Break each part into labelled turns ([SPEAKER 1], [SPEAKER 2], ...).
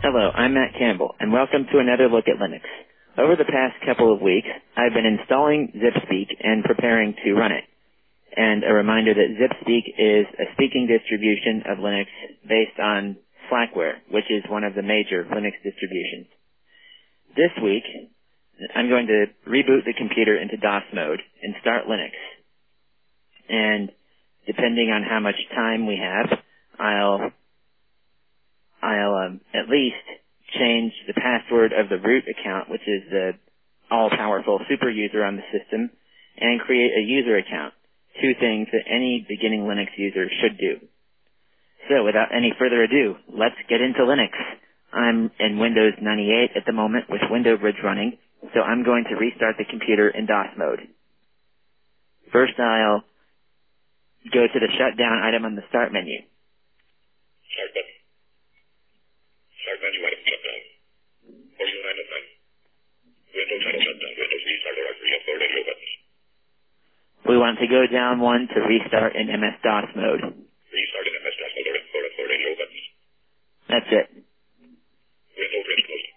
[SPEAKER 1] Hello, I'm Matt Campbell, and welcome to another look at Linux. Over the past couple of weeks, I've been installing ZipSpeak and preparing to run it. And a reminder that ZipSpeak is a speaking distribution of Linux based on Slackware, which is one of the major Linux distributions. This week, I'm going to reboot the computer into DOS mode and start Linux. And depending on how much time we have, I'll at least change the password of the root account, which is the all-powerful super user on the system, and create a user account, two things that any beginning Linux user should do. So without any further ado, let's get into Linux. I'm in Windows 98 at the moment with WindowBridge running, so I'm going to restart the computer in DOS mode. First, I'll go to the shutdown item on the start menu.
[SPEAKER 2] Start button. Start menu item shutdown. Portion 9 of 9. Windows title shutdown. Windows restart directory of 4 radio buttons.
[SPEAKER 1] We want to go down one to restart in MS-DOS mode.
[SPEAKER 2] Restart in MS-DOS mode of 4 radio buttons.
[SPEAKER 1] That's it.
[SPEAKER 2] Window bridge closed.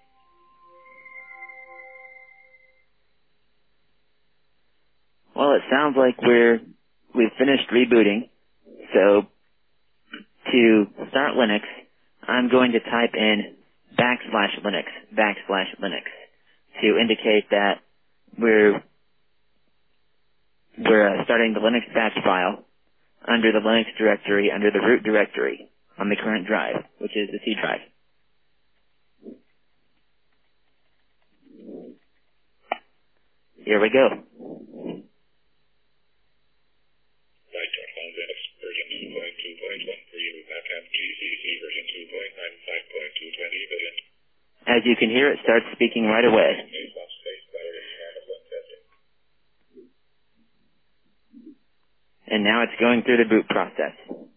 [SPEAKER 1] Well, it sounds like we've finished rebooting. So to start Linux, I'm going to type in \Linux to indicate that we're starting the Linux batch file under the Linux directory, under the root directory on the current drive, which is the C drive. Here we go.
[SPEAKER 2] Linux version 2.2.13, Mac GCC version 2.95.220 billion.
[SPEAKER 1] As you can hear, it starts speaking right away. And now it's going through the boot process.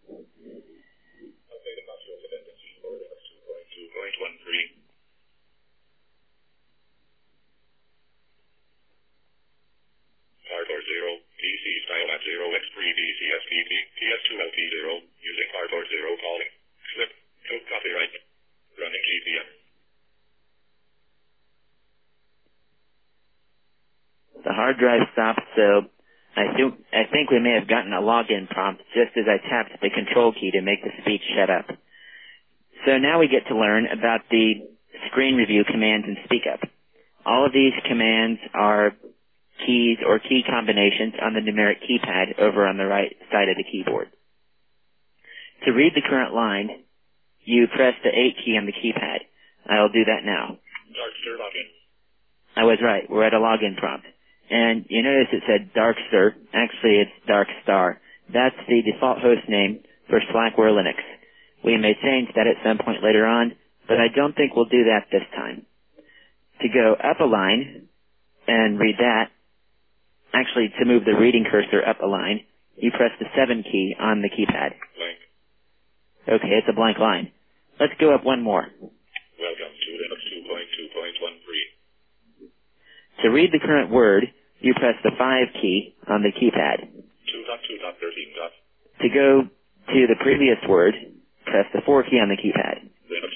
[SPEAKER 2] Hardware 0, PC style at 0, X3 BCSPP, PS2LP0, using hardware 0 calling. Slip, no copyright. Running GPM.
[SPEAKER 1] The hard drive stopped, so I think we may have gotten a login prompt just as I tapped the control key to make the speech shut up. So now we get to learn about the screen review commands in SpeakUp. All of these commands are keys or key combinations on the numeric keypad over on the right side of the keyboard. To read the current line, you press the 8 key on the keypad. I'll do that now.
[SPEAKER 2] Darkster login.
[SPEAKER 1] I was right. We're at a login prompt. And you notice it said Darkster. Actually, it's Darkstar. That's the default host name for Slackware Linux. We may change that at some point later on, but I don't think we'll do that this time. To go up a line and read that, actually, to move the reading cursor up a line, you press the 7 key on the keypad.
[SPEAKER 2] Blank.
[SPEAKER 1] Okay, it's a blank line. Let's go up one more.
[SPEAKER 2] Welcome to Linux 2.2.13.
[SPEAKER 1] To read the current word, you press the 5 key on the keypad.
[SPEAKER 2] 2.2.13.
[SPEAKER 1] To go to the previous word, press the 4 key on the keypad.
[SPEAKER 2] Linux.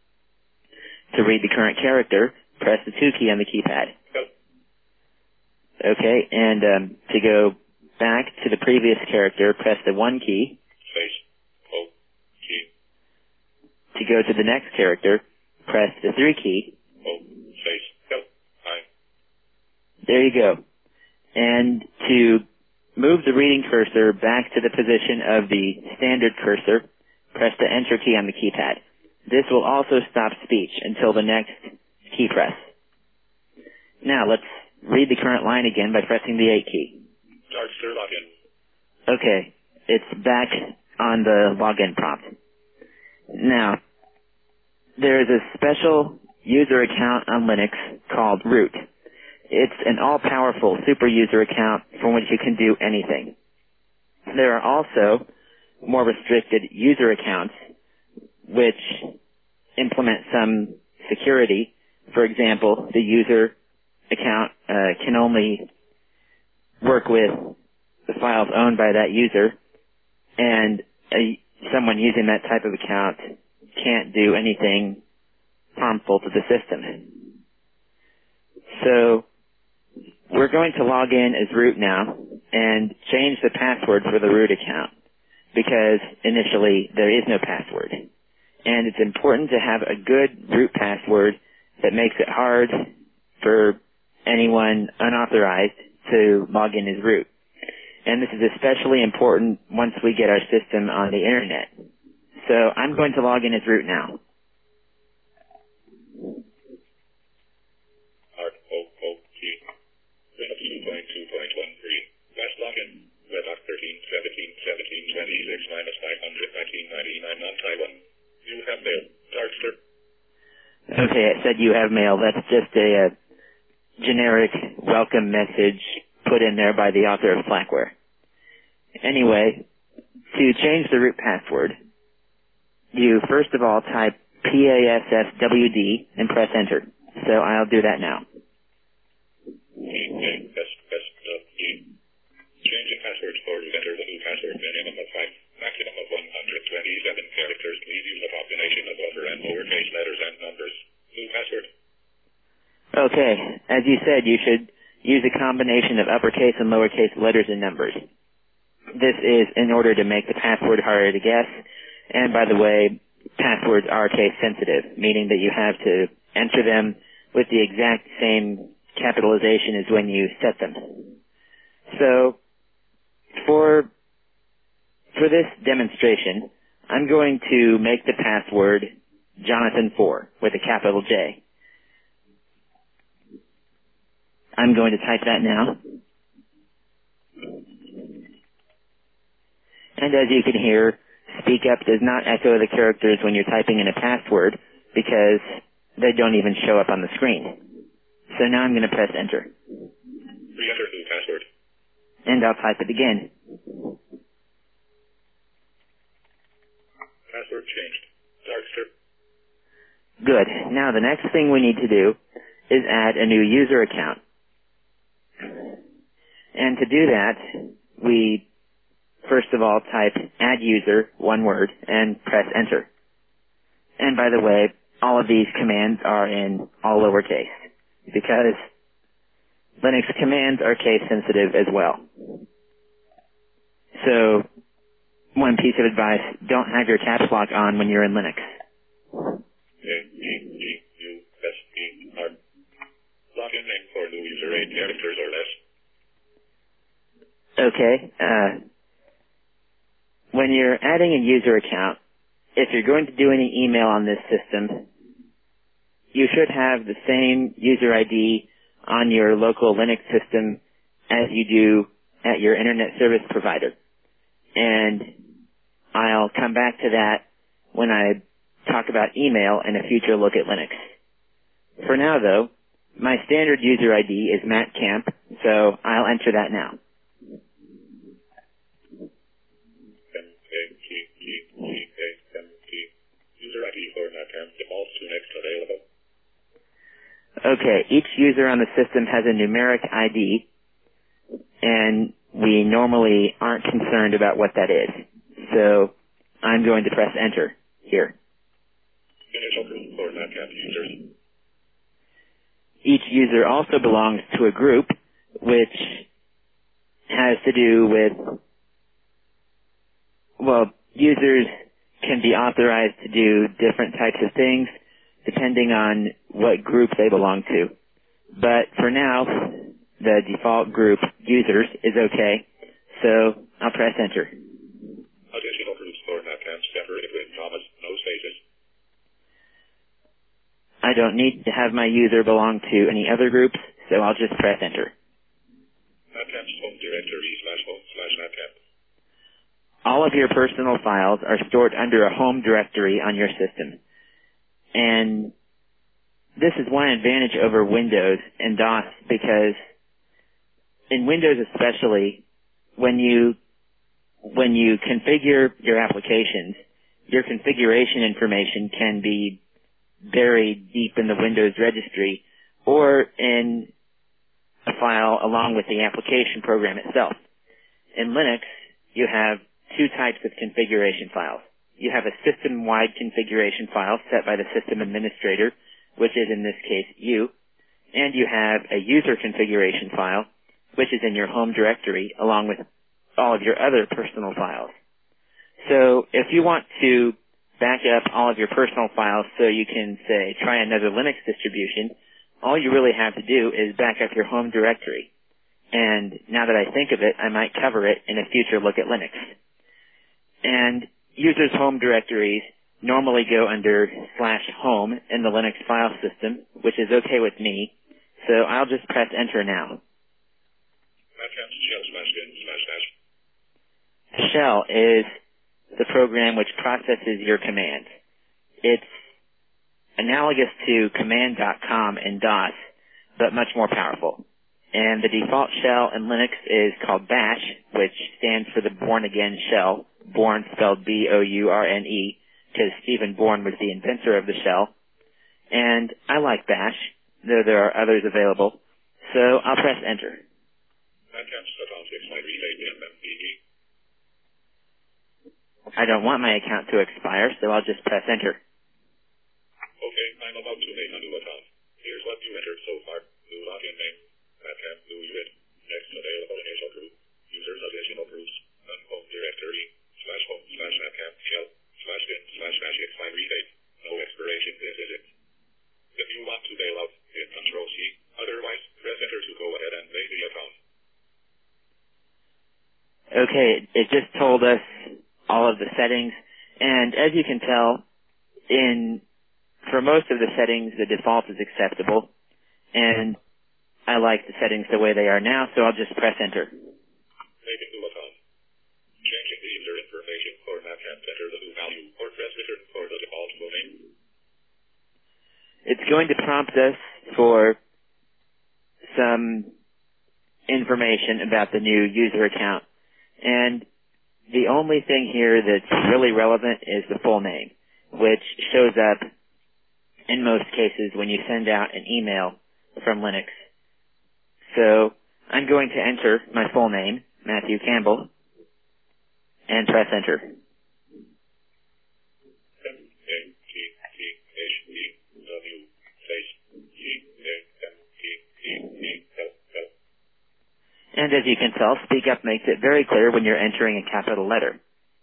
[SPEAKER 1] To read the current character, press the 2 key on the keypad.
[SPEAKER 2] Go.
[SPEAKER 1] Okay, and to go back to the previous character, press the 1 key.
[SPEAKER 2] Space. O. Key.
[SPEAKER 1] To go to the next character, press the 3 key.
[SPEAKER 2] O. Space. Go. I.
[SPEAKER 1] There you go. And to move the reading cursor back to the position of the standard cursor, press the Enter key on the keypad. This will also stop speech until the next key press. Now let's read the current line again by pressing the 8 key.
[SPEAKER 2] Darkster login.
[SPEAKER 1] Okay, it's back on the login prompt. Now, there is a special user account on Linux called root. It's an all-powerful super user account from which you can do anything. There are also more restricted user accounts which implement some security. For example, the user account can only work with the files owned by that user, and someone using that type of account can't do anything harmful to the system. So we're going to log in as root now and change the password for the root account because initially there is no password. And it's important to have a good root password that makes it hard for anyone unauthorized to log in as root. And this is especially important once we get our system on the internet. So I'm going to log in as root now.
[SPEAKER 2] Linux 2.2.13. Last login. Webhook 13-17-17-26-500-1999 non-Taiwan. You have mail. Darkster.
[SPEAKER 1] Okay, it said you have mail. That's just a generic welcome message put in there by the author of Slackware. Anyway, to change the root password, you first of all type PASSWD and press enter. So I'll do that now.
[SPEAKER 2] Changing password for enter the new password minimum of 5, maximum of 127 characters. Please use a combination of upper and lowercase letters and numbers. New password.
[SPEAKER 1] Okay, as you said, you should use a combination of uppercase and lowercase letters and numbers. This is in order to make the password harder to guess. And by the way, passwords are case sensitive, meaning that you have to enter them with the exact same capitalization as when you set them. So, for this demonstration, I'm going to make the password Jonathan4 with a capital J. I'm going to type that now. And as you can hear, Speak Up does not echo the characters when you're typing in a password because they don't even show up on the screen. So now I'm going to press enter.
[SPEAKER 2] Re-enter new password.
[SPEAKER 1] And I'll type it again.
[SPEAKER 2] Password changed. Darkster.
[SPEAKER 1] Good. Now the next thing we need to do is add a new user account. And to do that, we first of all type add user, one word, and press enter. And by the way, all of these commands are in all lowercase because Linux commands are case sensitive as well. So, one piece of advice, don't have your caps lock on when you're in Linux.
[SPEAKER 2] A-E-G-U-S-E-R. Login name for new user 8 characters or less.
[SPEAKER 1] Okay, when you're adding a user account, if you're going to do any email on this system, you should have the same user ID on your local Linux system as you do at your internet service provider. And I'll come back to that when I talk about email in a future look at Linux. For now though, my standard user ID is mattcamp, so I'll enter that now.
[SPEAKER 2] User ID for mattcamp defaults to next available.
[SPEAKER 1] Okay, each user on the system has a numeric ID, and we normally aren't concerned about what that is. So I'm going to press enter here.
[SPEAKER 2] Initial group for mattcamp users.
[SPEAKER 1] Each user also belongs to a group, which has to do with, well, users can be authorized to do different types of things depending on what group they belong to. But for now, the default group, users, is okay, so I'll press enter.
[SPEAKER 2] Additional groups for mattcamp separated with commas, no spaces.
[SPEAKER 1] I don't need to have my user belong to any other groups, so I'll just press enter.
[SPEAKER 2] Mattcamp's home directory /home/mattcamp.
[SPEAKER 1] All of your personal files are stored under a home directory on your system. And this is one advantage over Windows and DOS because in Windows especially, when you configure your applications, your configuration information can be buried deep in the Windows registry or in a file along with the application program itself. In Linux, you have two types of configuration files. You have a system-wide configuration file set by the system administrator, which is in this case you, and you have a user configuration file, which is in your home directory, along with all of your other personal files. So if you want to back up all of your personal files so you can, say, try another Linux distribution, all you really have to do is back up your home directory. And now that I think of it, I might cover it in a future look at Linux. And users' home directories normally go under /home in the Linux file system, which is okay with me, so I'll just press enter now. Shell is the program which processes your commands. It's analogous to command.com in DOS, but much more powerful. And the default shell in Linux is called Bash, which stands for the Bourne Again shell, Bourne spelled B-O-U-R-N-E, because Stephen Bourne was the inventor of the shell. And I like Bash, though there are others available, so I'll press enter. I don't want my account to expire, so I'll just press enter.
[SPEAKER 2] Okay, I'm about to make a new account. Here's what you entered so far. New login name. Netcamp new unit. Next available initial group. Users additional groups. Home directory. /home/netcamp shell. /bin/bash expiry date. No expiration visit. If you want to bail out, hit Control-C. Otherwise, press enter to go ahead and make the account.
[SPEAKER 1] Okay, it just told us all of the settings, and as you can tell, for most of the settings, the default is acceptable, and I like the settings the way they are now, so I'll just press enter.
[SPEAKER 2] Making new account. Changing the user information format and enter the new value, or press return for the default domain.
[SPEAKER 1] It's going to prompt us for some information about the new user account, and the only thing here that's really relevant is the full name, which shows up in most cases when you send out an email from Linux. So I'm going to enter my full name, Matthew Campbell, and press enter. And as you can tell, Speak Up makes it very clear when you're entering a capital letter.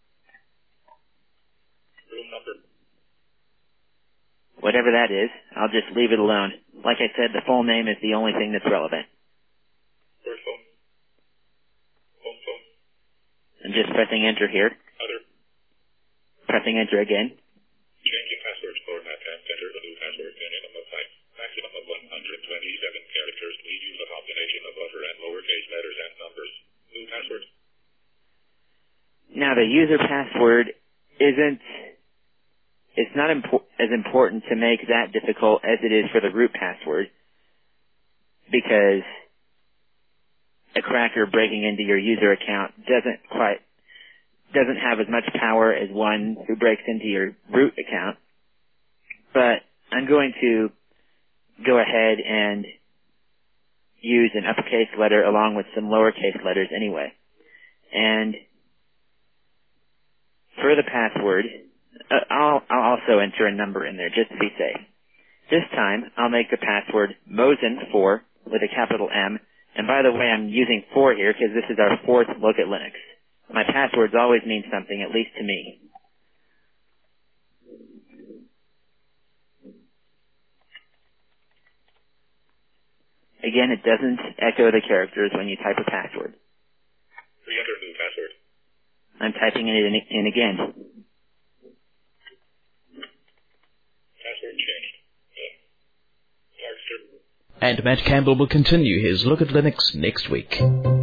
[SPEAKER 2] Room number.
[SPEAKER 1] Whatever that is, I'll just leave it alone. Like I said, the full name is the only thing that's relevant.
[SPEAKER 2] Work phone. Home phone.
[SPEAKER 1] I'm just pressing enter here.
[SPEAKER 2] Other.
[SPEAKER 1] Pressing enter again.
[SPEAKER 2] Changing password format and enter the new password minimum of 5. Maximum of 127 characters. Please use a combination of upper and lowercase letters and numbers. New password.
[SPEAKER 1] Now the user password it's not as important to make that difficult as it is for the root password, because a cracker breaking into your user account doesn't have as much power as one who breaks into your root account. But I'm going to go ahead and use an uppercase letter along with some lowercase letters anyway. And for the password, I'll also enter a number in there just to be safe. This time, I'll make the password Mosen4 with a capital M. And by the way, I'm using 4 here because this is our 4th look at Linux. My passwords always mean something, at least to me. Again, it doesn't echo the characters when you type a password.
[SPEAKER 2] Re-enter new password.
[SPEAKER 1] I'm typing it in again.
[SPEAKER 2] Password changed.
[SPEAKER 3] And Matt Campbell will continue his look at Linux next week.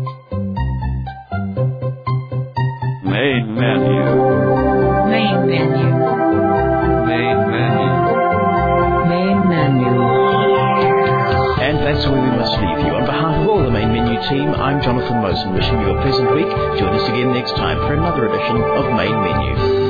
[SPEAKER 4] Main menu.
[SPEAKER 5] Main menu.
[SPEAKER 4] Main menu.
[SPEAKER 5] Main menu.
[SPEAKER 3] And that's where we must leave you. On behalf of all the Main Menu team, I'm Jonathan Mosen, wishing you a pleasant week. Join us again next time for another edition of Main Menu.